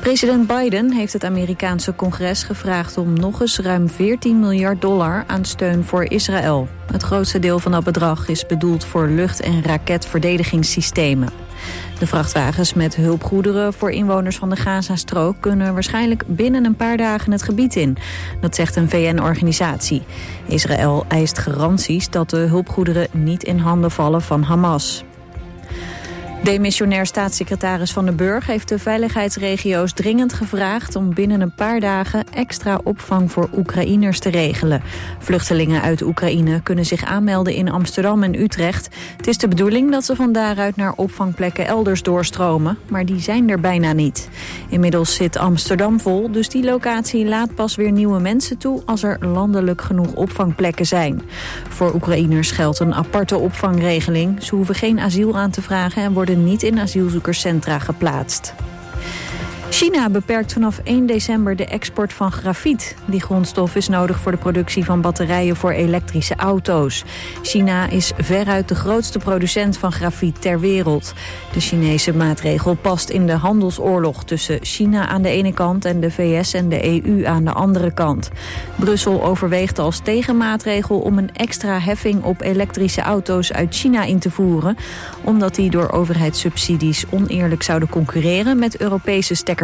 President Biden heeft het Amerikaanse congres gevraagd om nog eens ruim $14 miljard aan steun voor Israël. Het grootste deel van dat bedrag is bedoeld voor lucht- en raketverdedigingssystemen. De vrachtwagens met hulpgoederen voor inwoners van de Gazastrook kunnen waarschijnlijk binnen een paar dagen het gebied in. Dat zegt een VN-organisatie. Israël eist garanties dat de hulpgoederen niet in handen vallen van Hamas. Demissionair staatssecretaris Van den Burg heeft de veiligheidsregio's dringend gevraagd om binnen een paar dagen extra opvang voor Oekraïners te regelen. Vluchtelingen uit Oekraïne kunnen zich aanmelden in Amsterdam en Utrecht. Het is de bedoeling dat ze van daaruit naar opvangplekken elders doorstromen, maar die zijn er bijna niet. Inmiddels zit Amsterdam vol, dus die locatie laat pas weer nieuwe mensen toe als er landelijk genoeg opvangplekken zijn. Voor Oekraïners geldt een aparte opvangregeling. Ze hoeven geen asiel aan te vragen en worden niet in asielzoekerscentra geplaatst. China beperkt vanaf 1 december de export van grafiet. Die grondstof is nodig voor de productie van batterijen voor elektrische auto's. China is veruit de grootste producent van grafiet ter wereld. De Chinese maatregel past in de handelsoorlog tussen China aan de ene kant en de VS en de EU aan de andere kant. Brussel overweegt als tegenmaatregel om een extra heffing op elektrische auto's uit China in te voeren, omdat die door overheidssubsidies oneerlijk zouden concurreren met Europese stekkervoertuigen.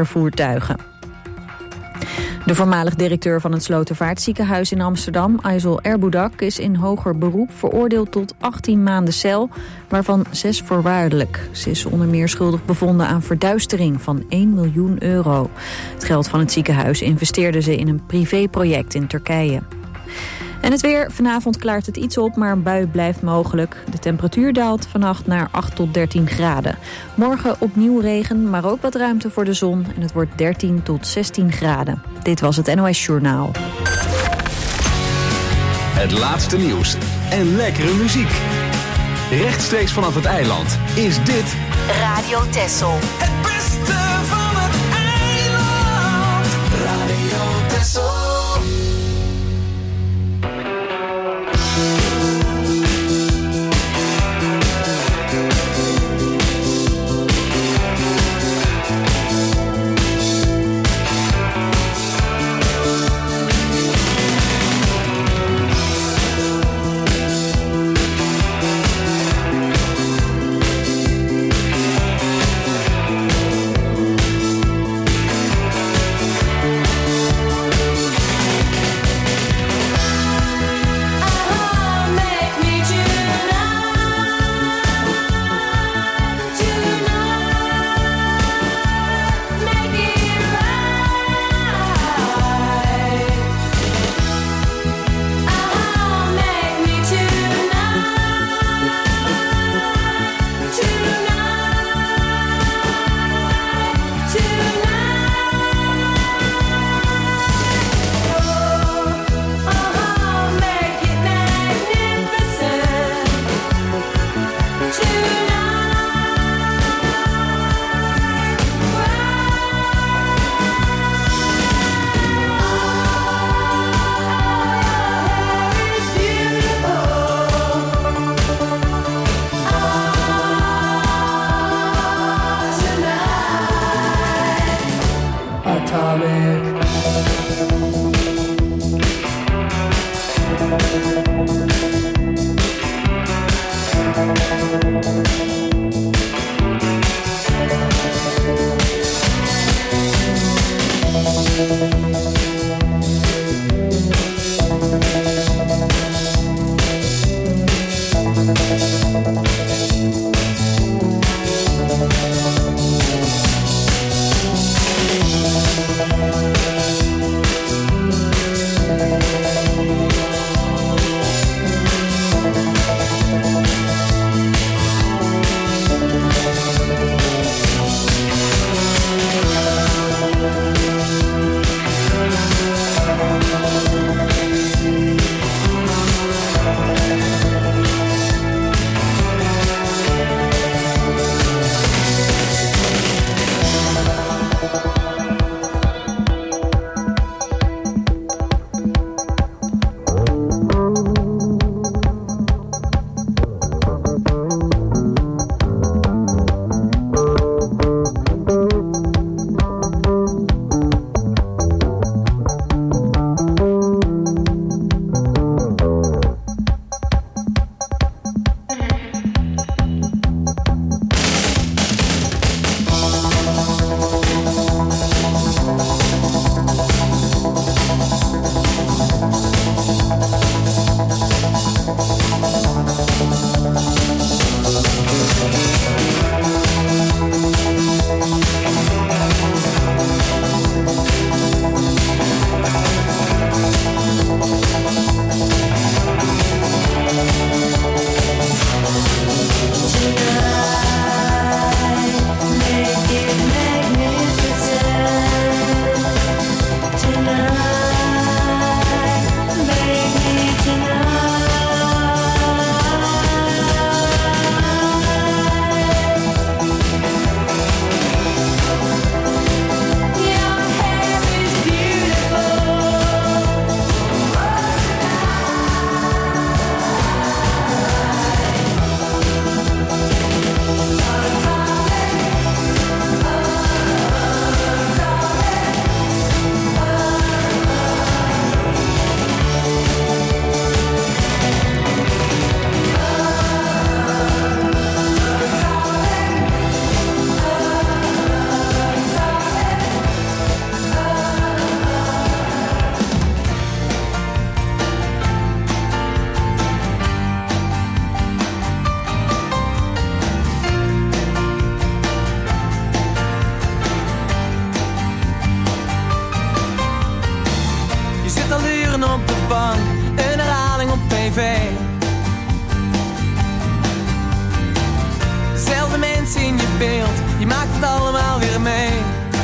De voormalig directeur van het Slotervaartziekenhuis in Amsterdam, Aysel Erboudak, is in hoger beroep veroordeeld tot 18 maanden cel, waarvan 6 voorwaardelijk. Ze is onder meer schuldig bevonden aan verduistering van €1 miljoen. Het geld van het ziekenhuis investeerde ze in een privéproject in Turkije. En het weer. Vanavond klaart het iets op, maar een bui blijft mogelijk. De temperatuur daalt vannacht naar 8 tot 13 graden. Morgen opnieuw regen, maar ook wat ruimte voor de zon. En het wordt 13 tot 16 graden. Dit was het NOS Journaal. Het laatste nieuws en lekkere muziek. Rechtstreeks vanaf het eiland is dit Radio Texel. Het beste van het eiland. Radio Texel. bank, een herhaling op tv. Dezelfde mensen in je beeld, je maakt het allemaal weer mee.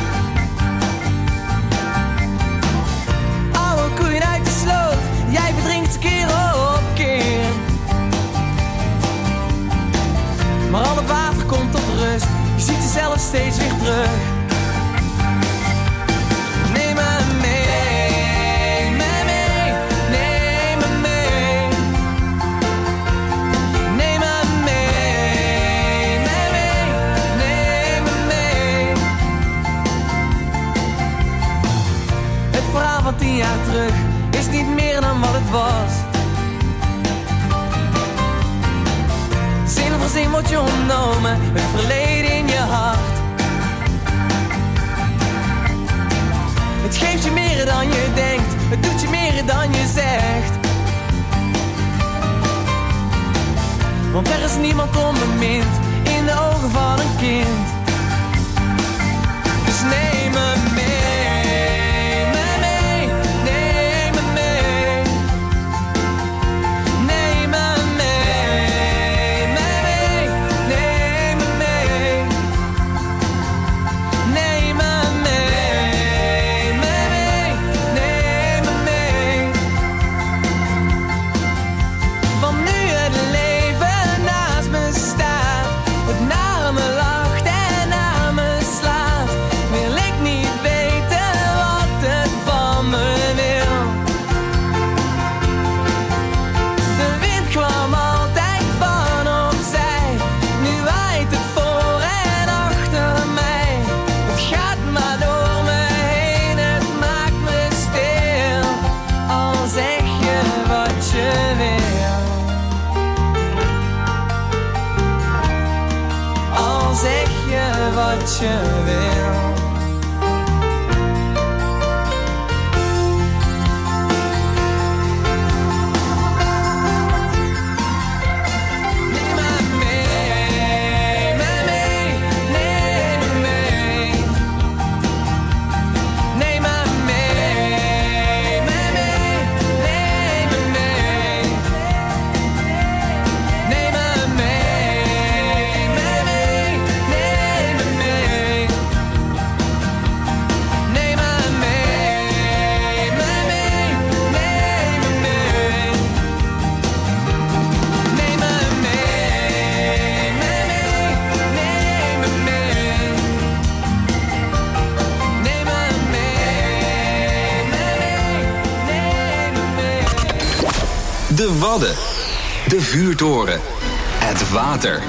Oude koeien uit de sloot, jij verdrinkt ze keer op keer. Maar al het water komt tot rust, je ziet jezelf steeds weer terug. Neem me mee, neem me mee. Neem me mee, neem me mee. Het verhaal van 10 jaar terug is niet meer dan wat het was. Zin voor zin wordt je ontnomen, het verleden in je hart. Het geeft je meer dan je denkt, het doet je meer dan je zegt. Want er is niemand onbemind in de ogen van een kind. Dus neem me mee, neem me mee. Neem me mee, neem me mee. Neem me mee, neem me mee. Want nu het leven naast me staat, het naar me lacht en naar me slaat, wil ik niet weten wat het van me wil. De wind kwam altijd van opzij, nu waait het voor en achter mij. Het gaat maar door me heen, het maakt me stil. Al zeg je wat je wil. Al zeg je wat je wil. Neem me mee, neem me mee. Neem me mee, neem me mee. Neem me mee, neem me mee. Neem me mee, neem me mee. Neem me mee, neem me mee. Neem me mee. De Wadden. De vuurtoren. Het water.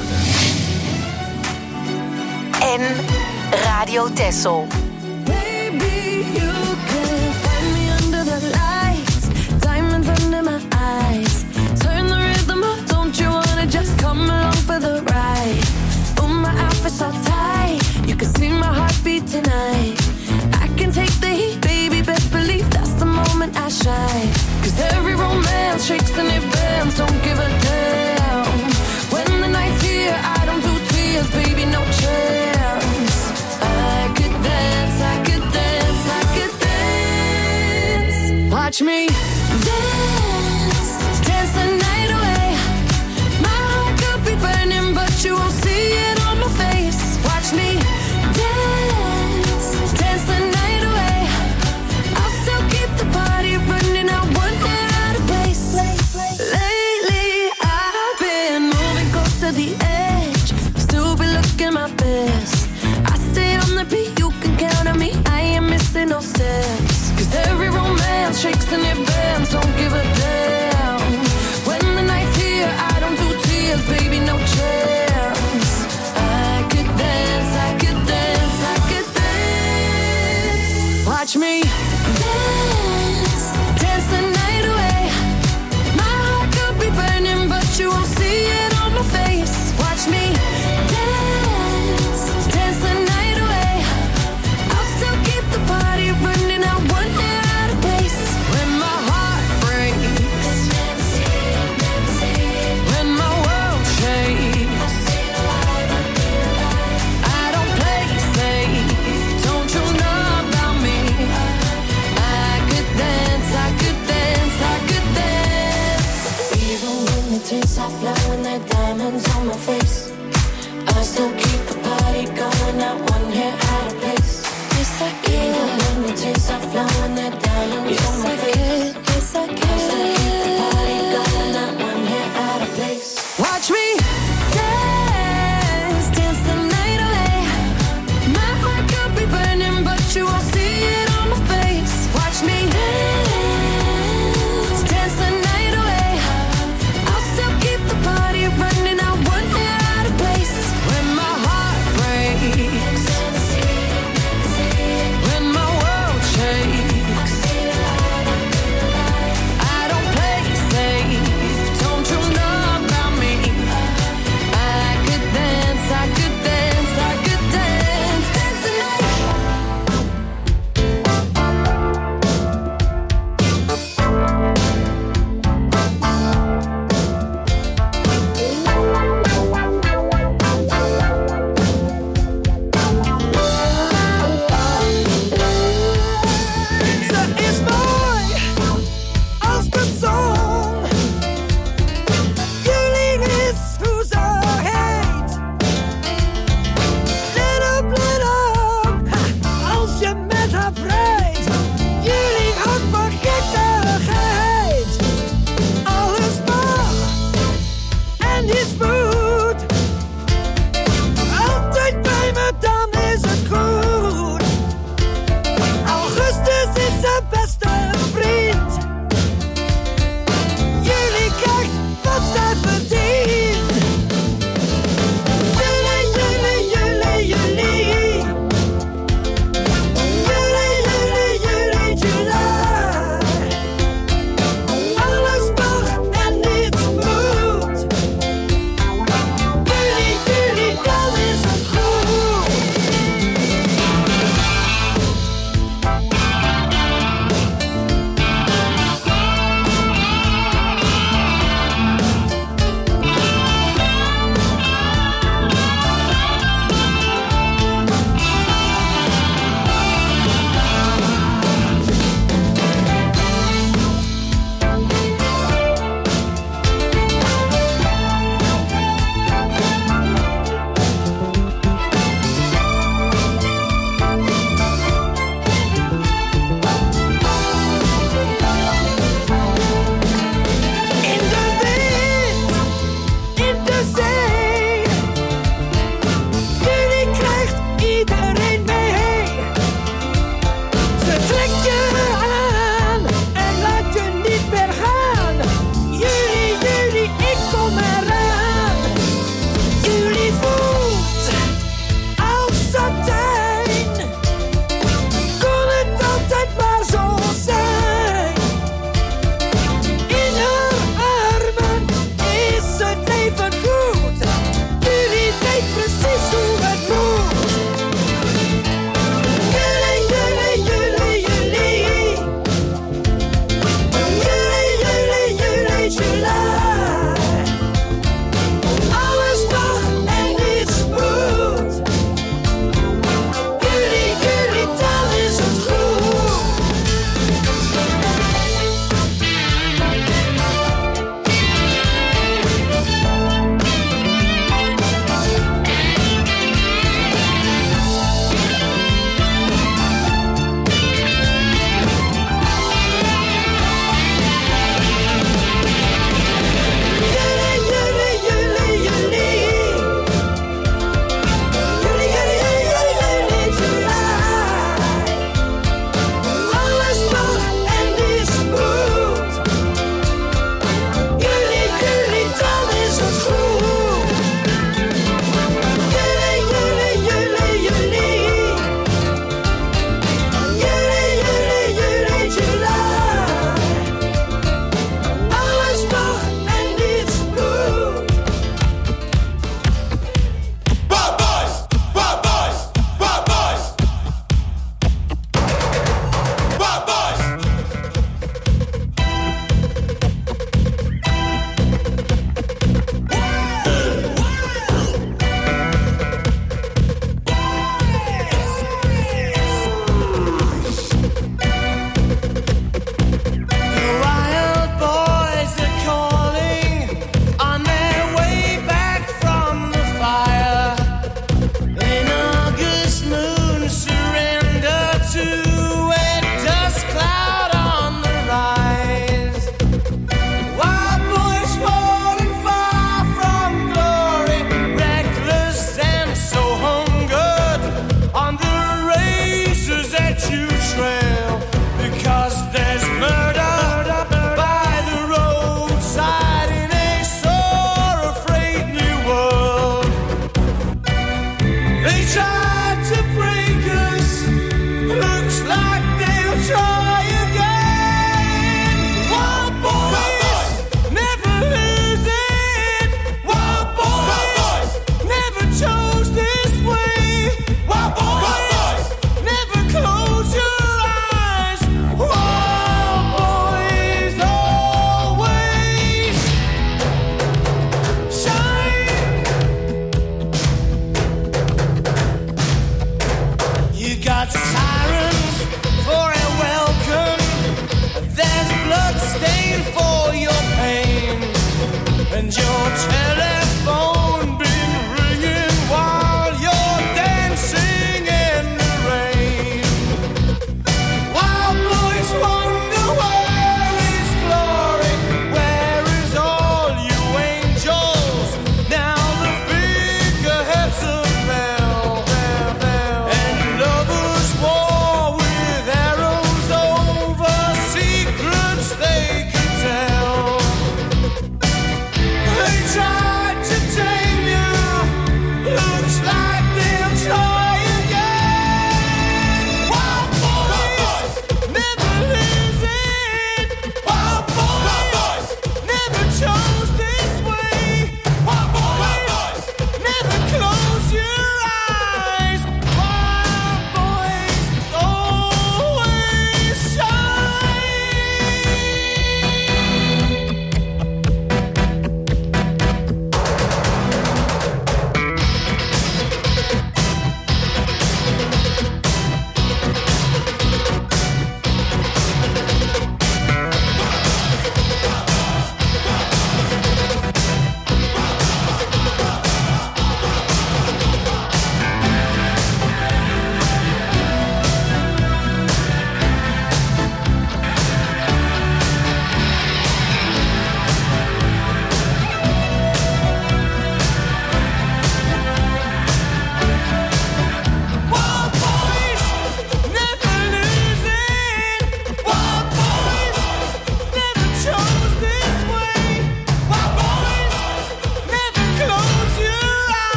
En Radio Texel. Baby, you can find me under the lights, diamonds under my eyes. Turn the rhythm up, don't you wanna just come along for the ride? Oh, my outfit's all tight, you can see my heartbeat tonight. I can take the heat, baby, best believe that's the moment I shine. 'Cause every romance shakes and it bends, don't give a damn. When the night's here, I don't do tears, baby, no chance. I could dance, I could dance, I could dance. Watch me dance, dance the night away. My heart could be burning, but you won't see it on my face. Watch me dance, dance the night away. I'll still keep the party running, I won't get out of place. Lately I've been moving close to the edge, still be looking my best. I stay on the beat, you can count on me, I ain't missing no steps. 'Cause every romance shakes and it bends, don't give a damn. When the night's here, I don't do tears, baby, no chance. I could dance, I could dance, I could dance. Watch me dance, dance the night away. My heart could be burning, but you won't see it on my face. Watch me dance, dance the night away. I'll still keep the party running, I won't get out of place. When my heart breaks, when my world shakes, I don't play safe, don't you know about me?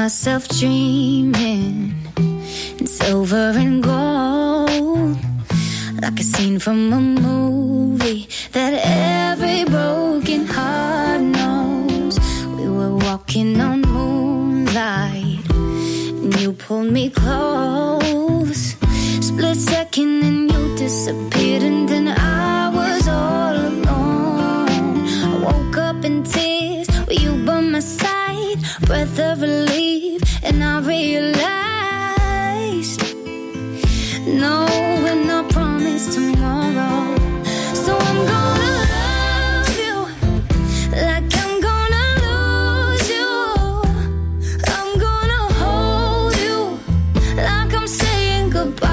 myself dreaming in silver and gold, like a scene from a movie that every broken heart knows. We were walking on moonlight and you pulled me close. Split second and you disappeared, and then I was all alone. I woke up in tears with you by my side, breath of relief, and I realized no, we're not promised tomorrow. So I'm gonna love you like I'm gonna lose you. I'm gonna hold you like I'm saying goodbye.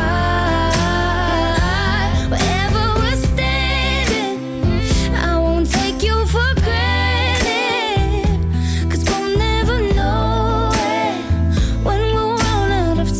Wherever we're standing, I won't take you for granted, 'cause we'll never know it when we'll run out of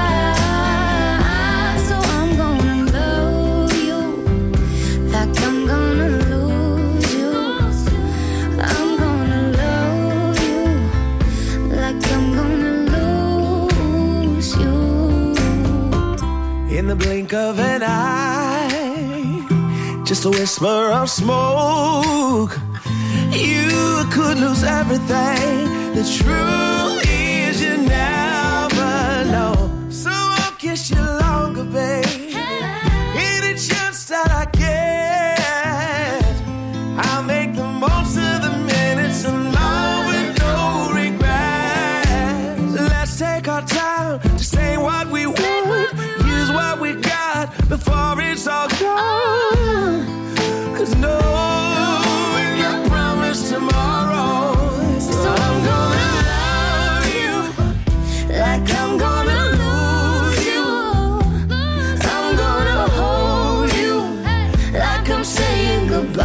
time. So I'm gonna love you like I'm gonna lose you. I'm gonna love you like I'm gonna lose you. In the blink of an eye, just a whisper of smoke, you could lose everything. The truth is you never know. So I'll kiss you longer, babe. Any chance that I get, I'll make the most of the minutes alone with no regrets. Let's take our time to say what we want, use what we got before it's all gone. 'Cause no, we're not promised tomorrow. So I'm gonna love you like I'm gonna lose you. I'm gonna hold you like I'm saying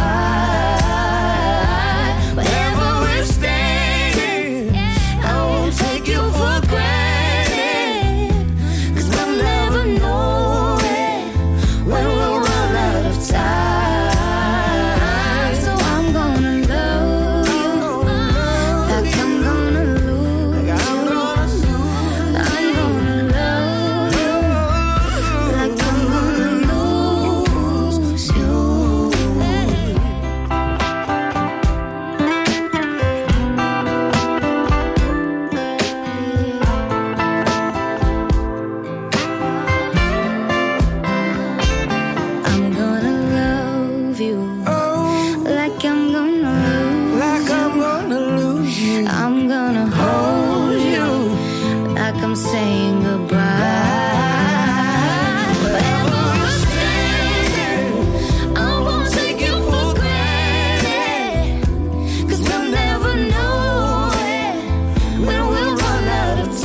goodbye. Wherever we're standing, I won't take you for granted, 'cause we'll never know it when we'll run out of time. So I'm gonna love you like I'm gonna lose you. I'm gonna love you like I'm gonna lose you. I'm gonna love you like I'm gonna lose you. I'm gonna hold you like I'm saying goodbye. Wherever we're standing, I won't take you for granted, 'cause we'll never know it when we'll run out of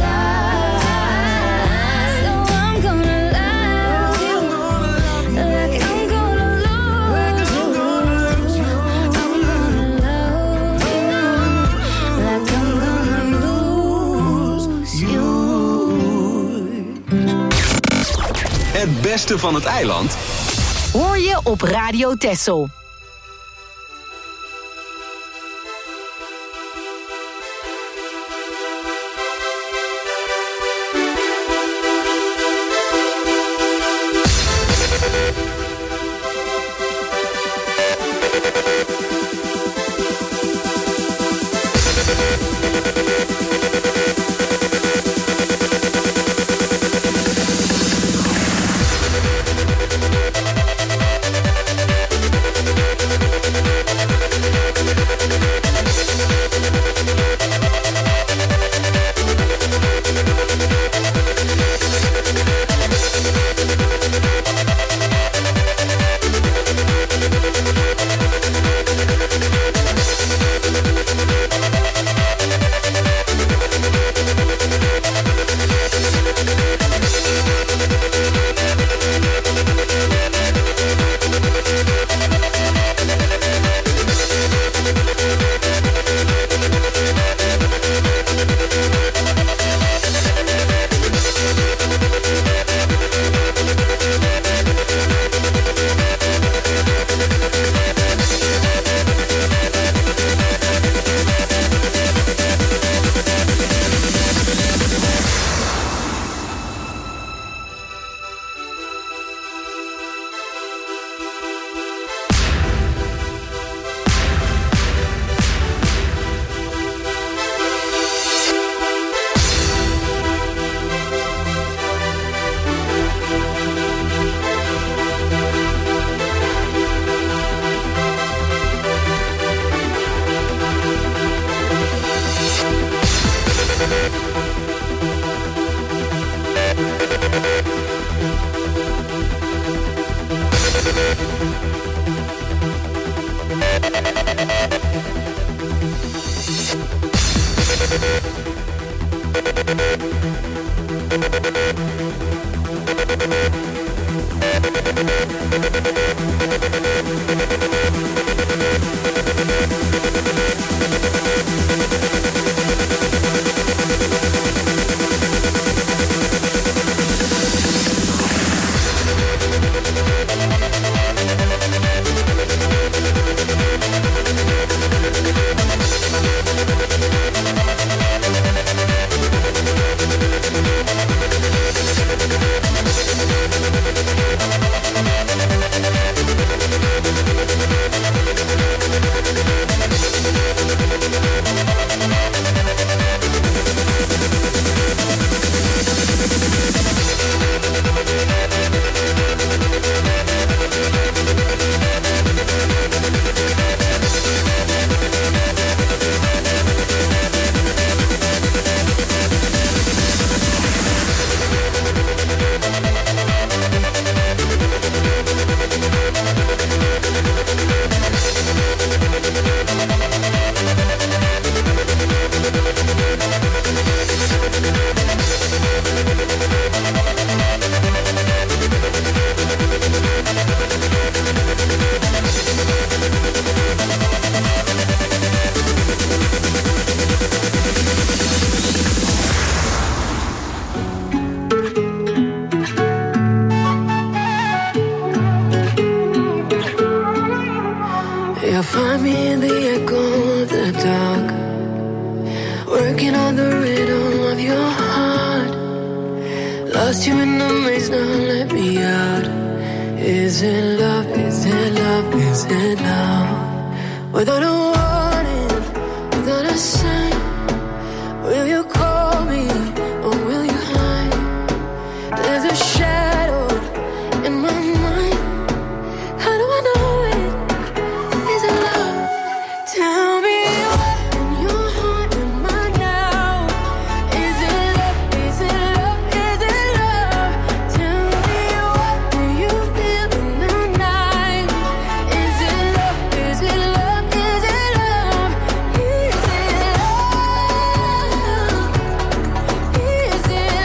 time. So I'm gonna love you like I'm gonna lose you. I'm gonna love you like I'm gonna lose you. Het beste van het eiland Hoor je op Radio Texel. You'll find me in the echo of the dark, working on the rhythm of your heart. Lost you in the maze, now let me out. Is it love, is it love, is it love? Without a warning, without a sign, will you call me or will you hide? There's a shadow in my mind. How do I know it? Is it love? Tell me what in your heart am I now? Is it love? Is it love? Is it love? Tell me what do you feel in the night? Is it love? Is it love? Is it love? Is it love? Is it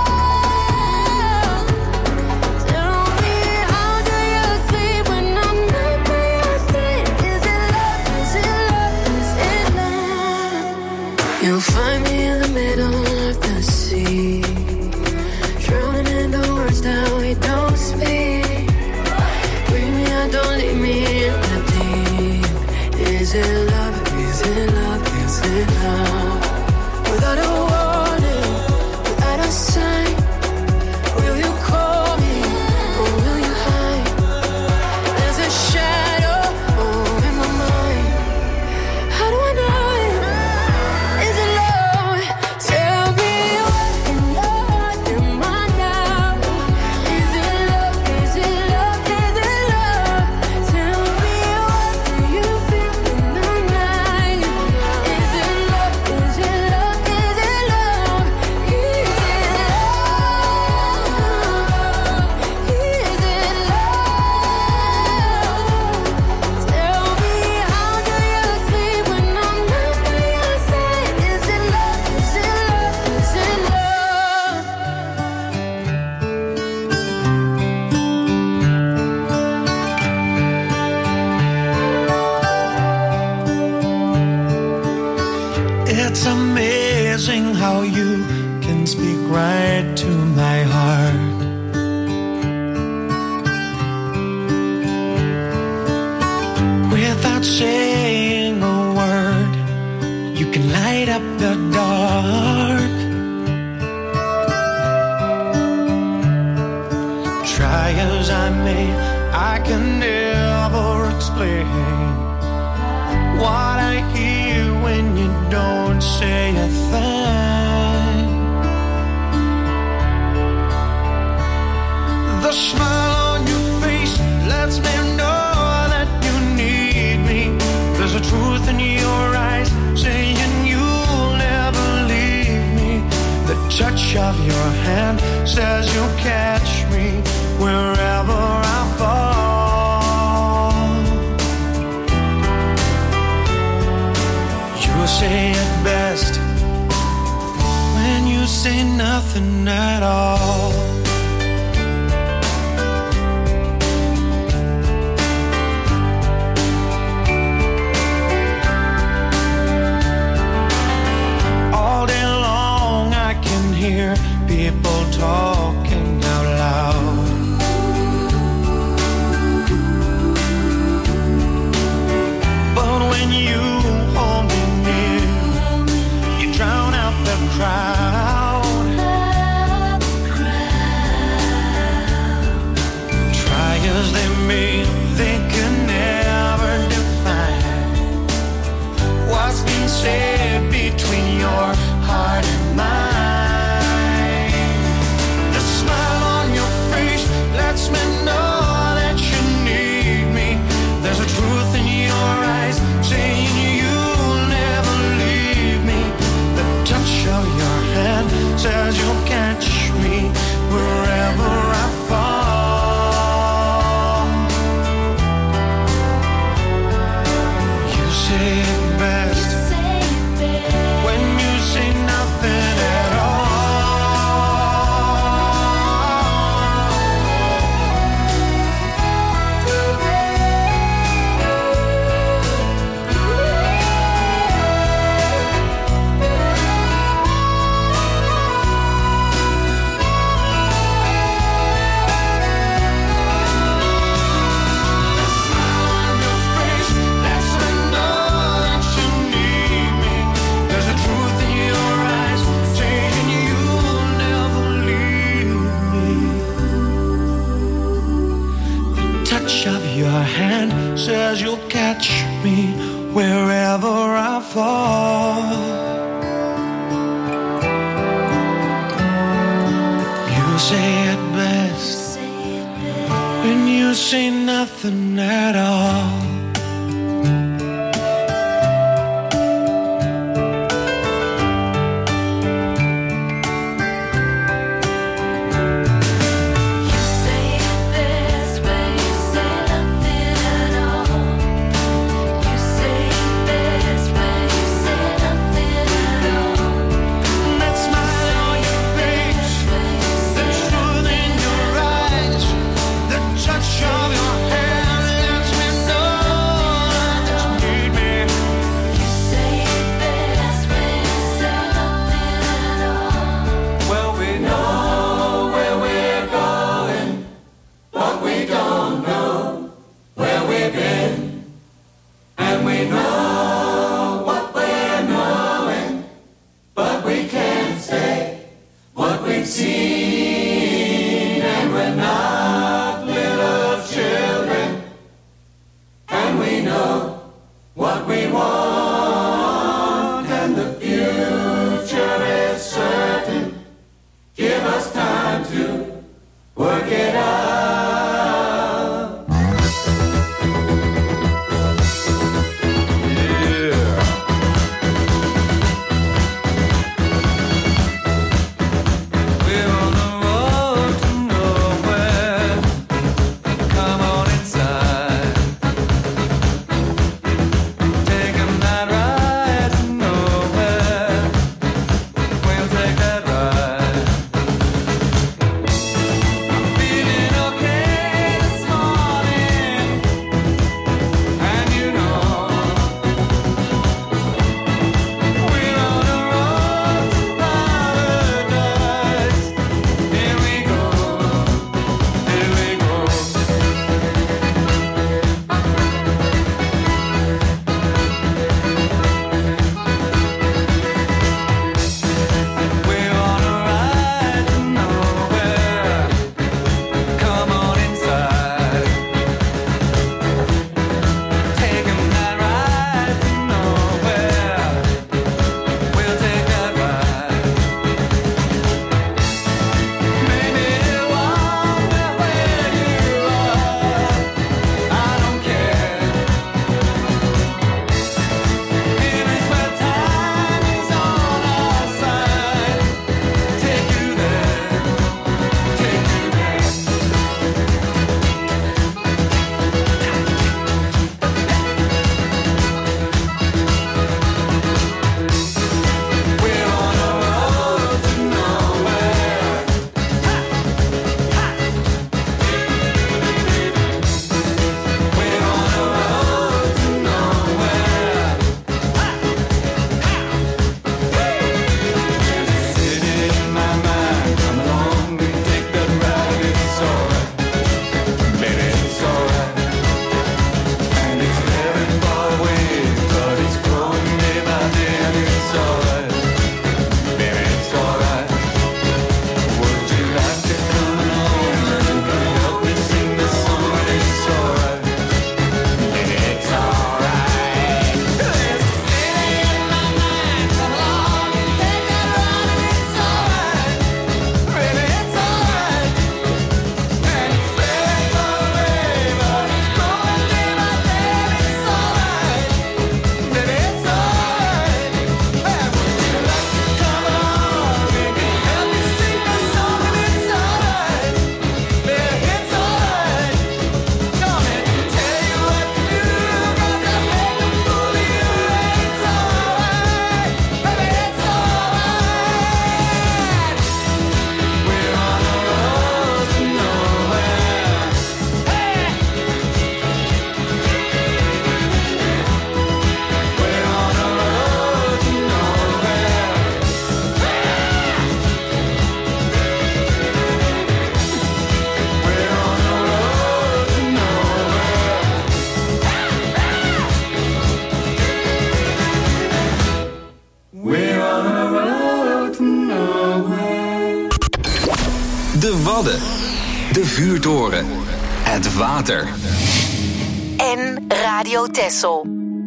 love? Tell me how do you sleep when I'm not by your side? Is it love? Is it love? Is it love? You'll find me in the middle of the sea, drowning in the words that we don't speak. Bring me out, don't leave me in the deep. Is it love? Is it love? Is it love? Without a warning, without a sign, will you call me or will you hide? There's a shadow in my mind. How do I know it? Is it love? Tell me what in your heart am I now? Is it love? Is it love? Is it love? Tell me what do you feel in the night? Is it love? Is it love? Is it love? Is it love? Is it love? Tell me how do you sleep when I'm not by your side? Is it love? Is it love? Is it love? It's amazing how you can speak right to my heart. Without saying a word, you can light up the dark. Try as I may, I can never explain what I hear when you don't say a thing. The smile on your face lets me know that you need me. There's a truth in your eyes saying you'll never leave me. The touch of your hand says you'll catch me wherever I fall. You say it best when you say nothing at all. All day long I can hear people talking out loud. But when you hold me near, you drown out the crowd. Try as they may, they can never define what's been said between your heart and mine. The smile on your face lets me know that you need me. There's a truth in your eyes saying you'll never leave me. The touch of your hand says you'll catch me wherever I fall. You say it best when you say nothing at all. Your hand says you'll catch me wherever I fall. You say it best when you say nothing at all. Touch of your hand lets me know Wadden, de vuurtoren, het water. En Radio Texel.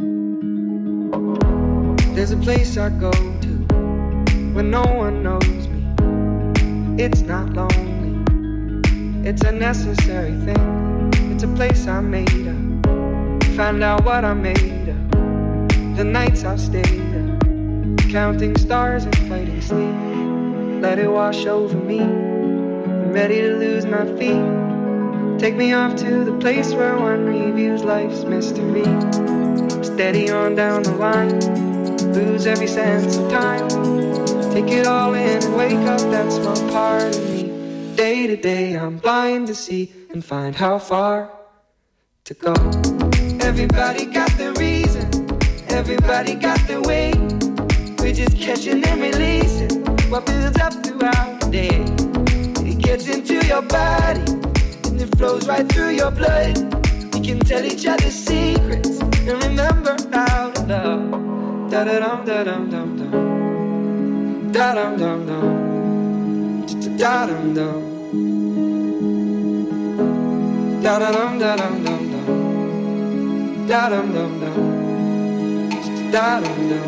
There's a place I go to when no one knows me. It's not lonely, it's a necessary thing. It's a place I made up, find out what I made up. The nights I've stayed up, counting stars and fighting sleep. Let it wash over me, I'm ready to lose my feet. Take me off to the place where one reviews life's mystery. Steady on down the line, lose every sense of time. Take it all in and wake up that small part of me. Day to day I'm blind to see and find how far to go. Everybody got their reason, everybody got their way. We're just catching and releasing what builds up throughout the day. It gets into your body and it flows right through your blood. We can tell each other secrets and remember how to love. Da-da-dum, da-dum, dum, dum. Da-dum, dum, dum. Da-dum, dum. Da-da-dum, da-dum, dum, dum. Da-dum, dum, dum. Da-dum, dum.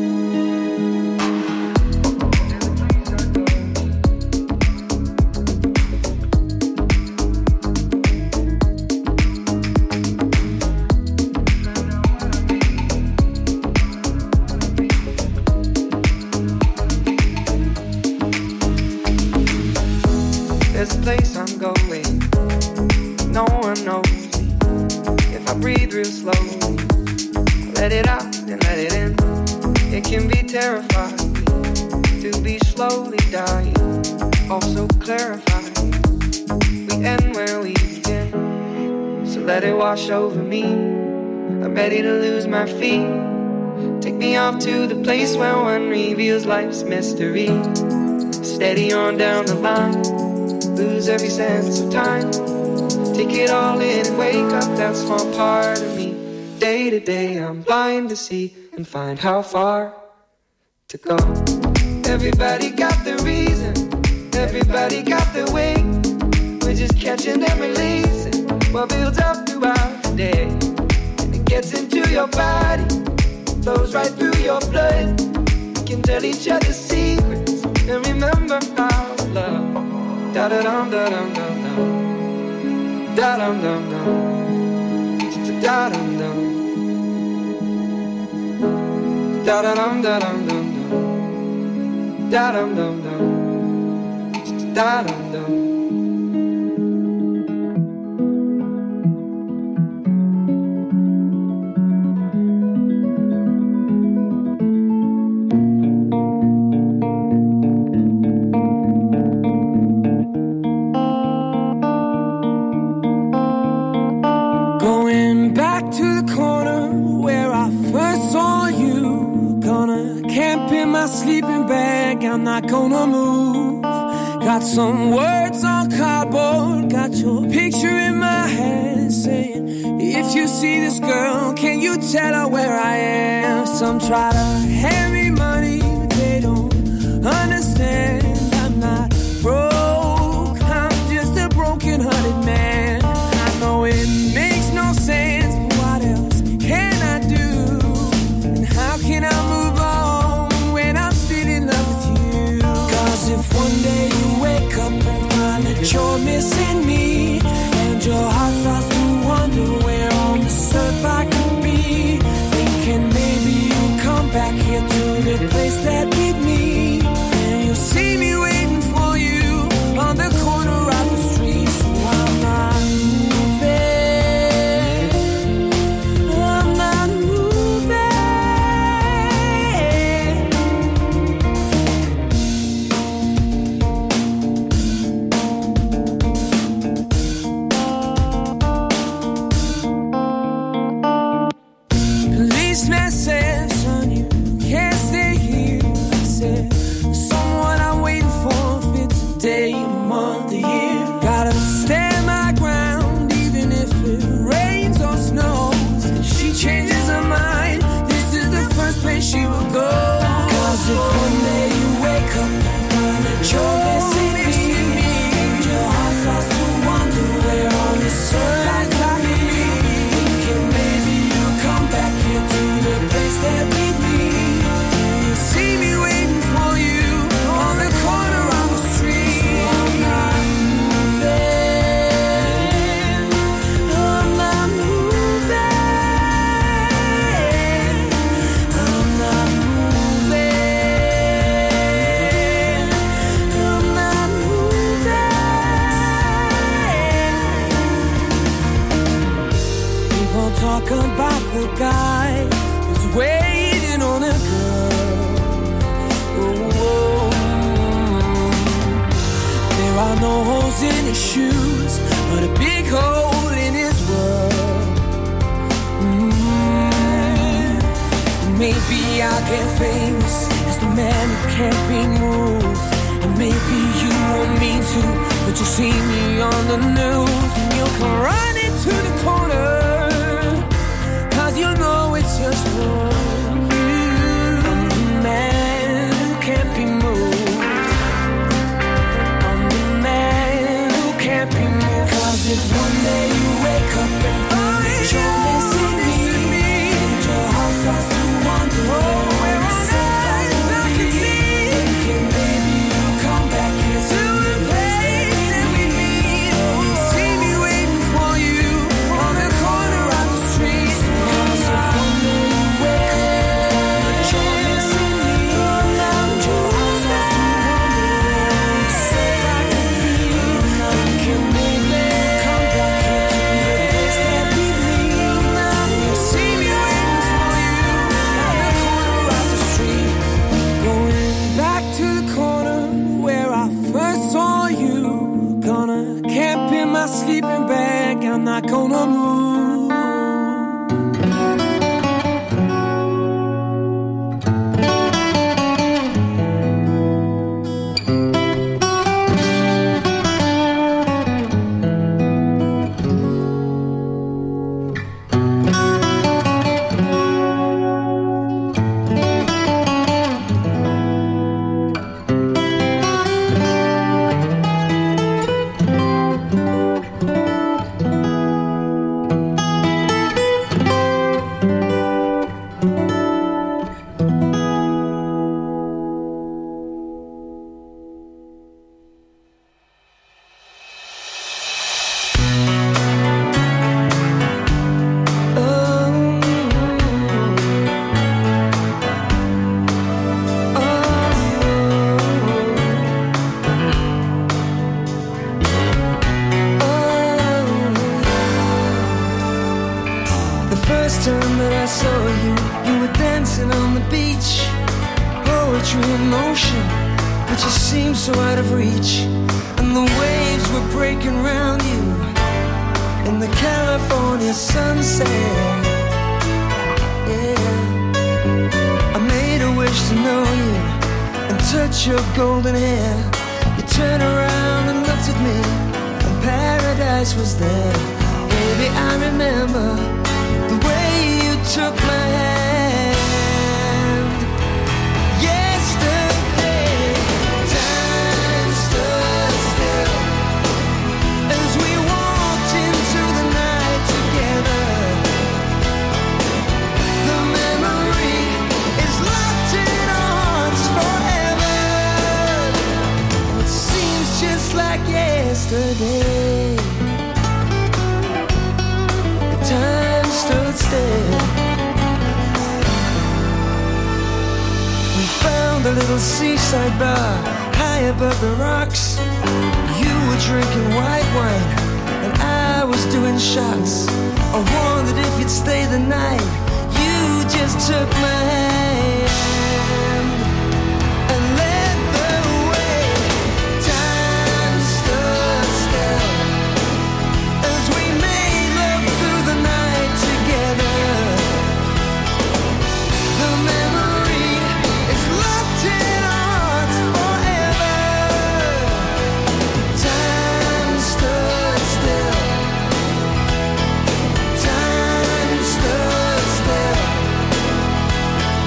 There's a place I'm going, no one knows me. If I breathe real slowly, let it out and let it in. It can be terrifying to be slowly dying, also clarifying. We end where we begin, so let it wash over me. I'm ready to lose my feet. Take me off to the place where one reveals life's mystery. Steady on down the line, lose every sense of time. Take it all in and wake up that small part of me. Day to day I'm blind to see and find how far to go. Everybody got their reason, everybody got their way. We're just catching and releasing what builds up throughout the day. And it gets into your body, flows right through your blood. We can tell each other secrets and remember how to love. Da-da-dum, da-dum, dum, dum. Da-dum, dum, dum. Da-dum, dum. Da-da-dum, da-dum, dum, dum. Da-dum, dum, dum. Da-dum, dum. Sleeping bag, I'm not gonna move. Got some words on cardboard, got your picture in my hand, saying, if you see this girl, can you tell her where I am? Some try to hand me money, but they don't understand. I'm not broke, I'm just a broken-hearted man. I know it makes no sense, but what else can I do? And how can I move on? If one day you wake up and find that you're missing me, and your heart starts to wonder where on this earth I could be, thinking maybe you'll come back here to the place that beat me, and you'll see me waiting for you on the corner of the street. So I'm not moving, I'm not moving. Policeman said, son, you can't stay here. I said, someone I'm waiting for fits a day, a month, a year. Gotta stand my ground, even if it rains or snows. If she changes her mind, this is the first place she will go. Cause if one day you wake up and find that you're missing me, and your holes in his shoes, but a big hole in his world. Maybe I'll get famous as the man who can't be moved. And maybe you want me to, but you'll see me on the news. And you'll come running to the corner, 'cause you know it's just for you. I'm the man who can't be moved. I'm the man who can't be moved. 'Cause if one day you wake up and find that you're missing me, and your heart starts to wonder where on earth I could be, then maybe you'll come back here to the place that we meet. You'll see me waiting for you on the corner of the street. 'Cause if one day you wake up and you're missing me, and your heart starts to wonder where on earth I could be, then maybe you'll come back here to the place that we meet. You'll see me waiting for you on the corner of the street. Going back to the corner where I first saw you. Gonna camp in my sleeping bag, I'm not gonna move. The first time that I saw you, you were dancing on the beach. Poetry in motion, but you seemed so out of reach. And the waves were breaking round you in the California sunset. Yeah, I made a wish to know you and touch your golden hair. You turned around and looked at me, and paradise was there. Baby, I remember the way you took my hand. Yesterday, time stood still as we walked into the night together. The memory is locked in our hearts forever. It seems just like yesterday. Time stood still. We found a little seaside bar high above the rocks. You were drinking white wine and I was doing shots. I wondered if you'd stay the night. You just took my hand and led the way. Time stood still as we made love through the night together. The memory is locked in our hearts forever. Time stood still. Time stood still.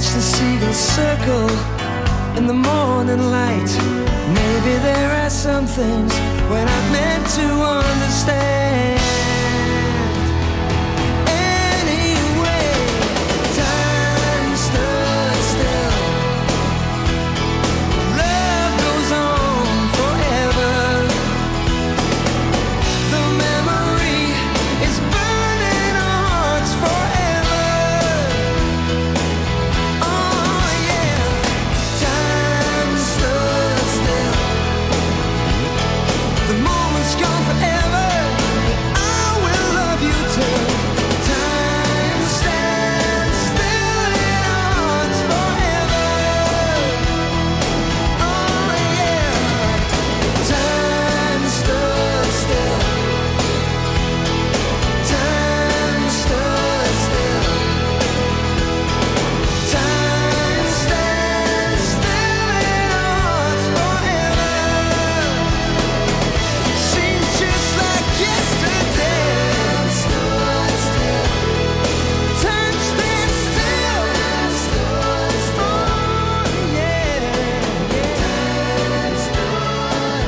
watch the seagulls circle in the morning light. Maybe there are some things we're not meant to understand. Anyway, time stood still. Love goes on forever. The memory is burning our hearts forever. Oh yeah, time stood still. The moment's gone forever. I will love you till time stands still in our hearts forever. Oh yeah, time stood still. Time stood still. Time stands still in our hearts forever. Seems just like yesterday. Time stood still. Time stands still. Oh yeah, time stood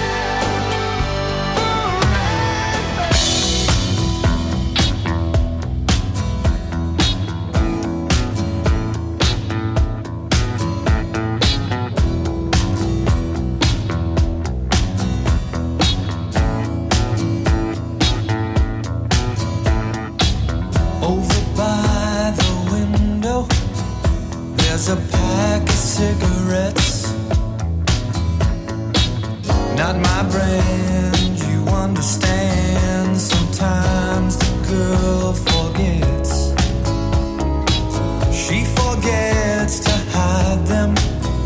Over by the window, there's a pack of cigarettes. Not my brand, you understand. Sometimes the girl forgets. She forgets to hide them.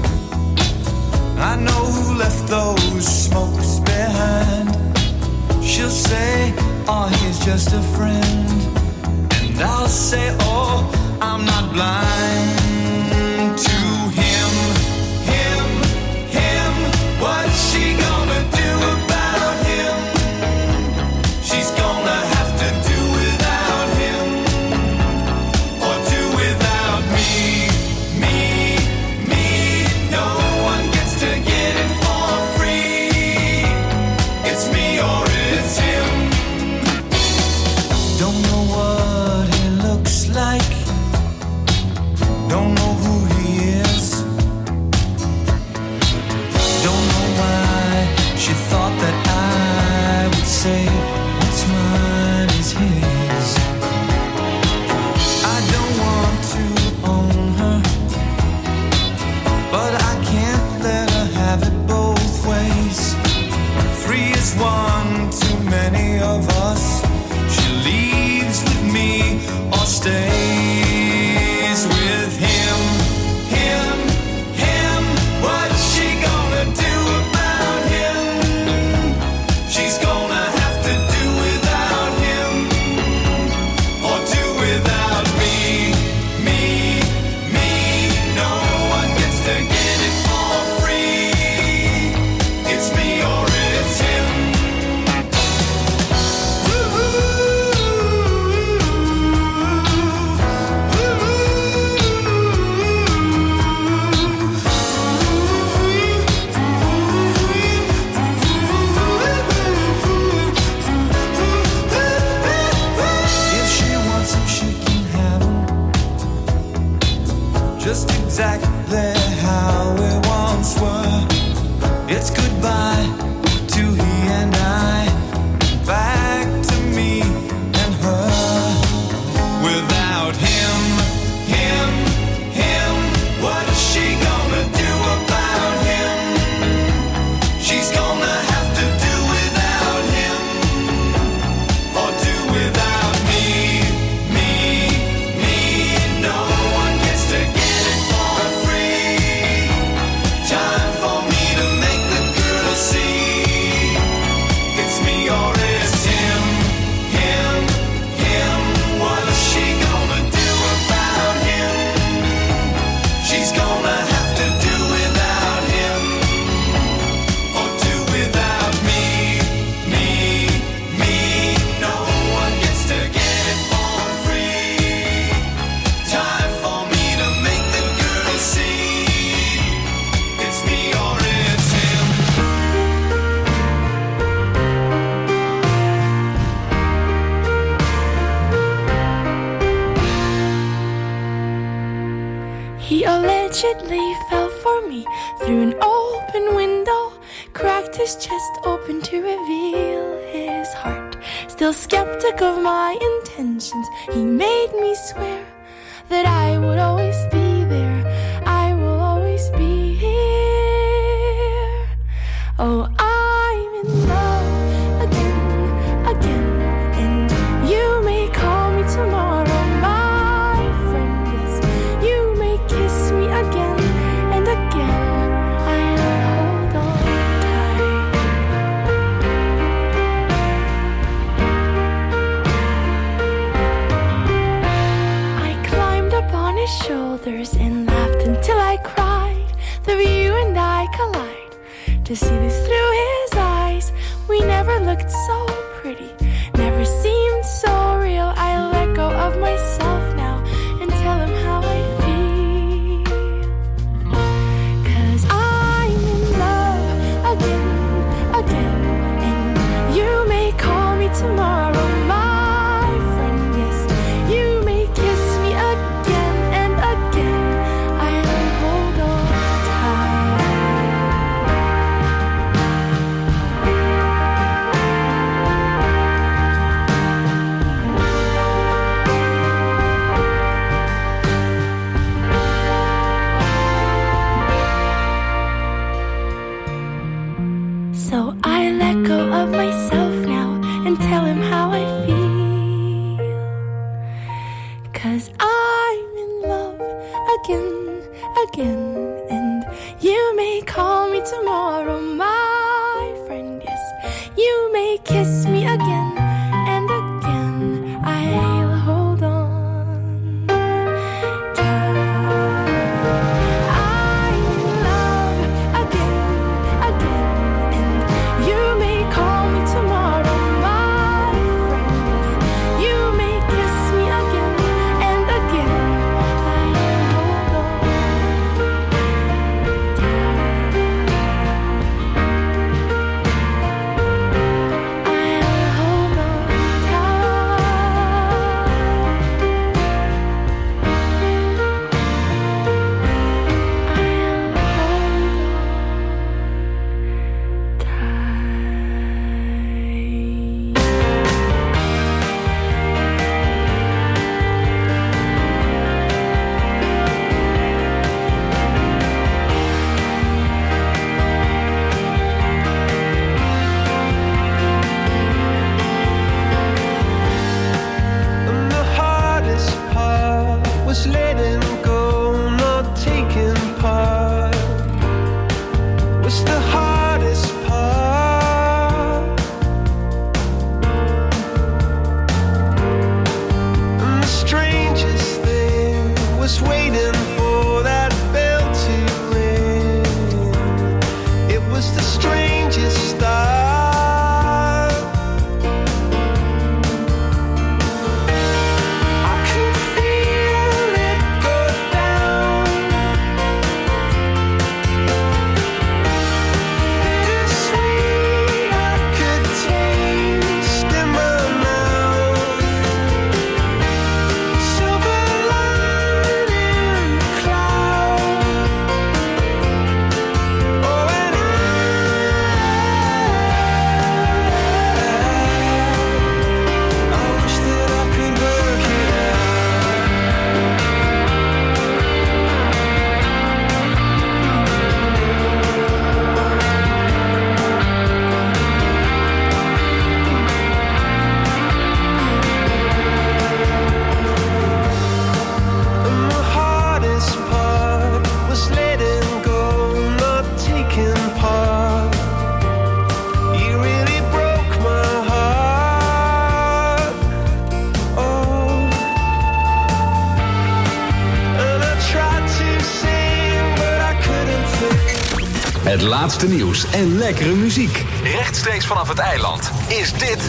I know who left those smokes behind. She'll say, oh, he's just a friend. And I'll say, oh, I'm not blind to him. What's she gonna do about him? She's gonna have to do without him, or do without me. No one gets to get it for free. It's me or it's him. Don't know what he looks like. Don't wretchedly fell for me through an open window, cracked his chest open to reveal his heart. Still skeptic of my intentions, he made me swear that I would always be there, I will always be here. Oh, I'm in love again, again, and you may call me tomorrow, my friend, yes, you may kiss me again and again, I'll hold on tight. I climbed up on his shoulders and laughed until I cried. The view and I collide. To see this through his eyes, we never looked so pretty, never seemed so real. I let go of myself now and tell him how I feel. 'Cause I'm in love again, again, and you may call me tomorrow, my friend, yes, you may kiss me again and again, I'll hold on tight. So I let go of myself now and tell him how I feel. 'Cause I'm in love again, again, and you may call me tomorrow, my friend, yes, you may kiss me again and again, I'll hold on tight. I'm in love again, again, and you may call me tomorrow, my friend, yes, you may kiss me again and again, I'll hold on tight. I'll hold on And the hardest part was letting go, not taking part. Was the hardest part. And the strangest thing was waiting for that bell to ring. It was the strangest start. I could feel it go down. Bittersweet, I could taste in my mouth. Silver lining cloud. Oh, and I wish that I could work it out. And the hardest part was letting go, not taking part. You really broke my heart. Oh, and I tried to sing, but I couldn't think. Het laatste nieuws en lekkere muziek. Rechtstreeks vanaf het eiland is dit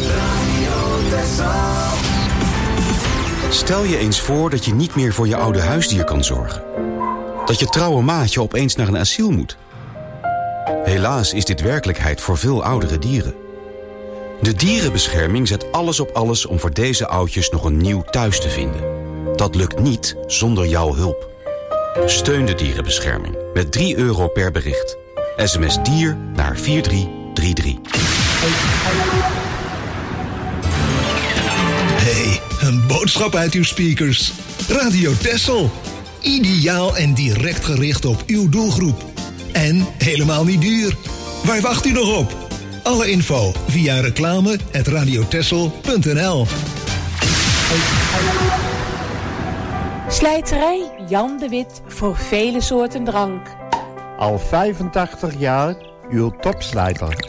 Stel je eens voor dat je niet meer voor je oude huisdier kan zorgen. Dat je trouwe maatje opeens naar een asiel moet. Helaas is dit werkelijkheid voor veel oudere dieren. De dierenbescherming zet alles op alles om voor deze oudjes nog een nieuw thuis te vinden. Dat lukt niet zonder jouw hulp. Steun de dierenbescherming met €3 per bericht. SMS dier naar 4333. Hey, een boodschap uit uw speakers. Radio Texel. Ideaal en direct gericht op uw doelgroep. En helemaal niet duur. Waar wacht u nog op? Alle info via reclame@radiotexel.nl. Slijterij Jan de Wit voor vele soorten drank. Al 85 jaar uw topslijter.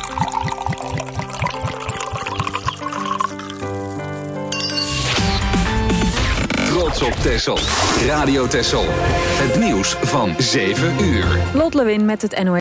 Trots op Texel. Radio Texel. Het nieuws van 7 uur. Lot Lewin met het NOS.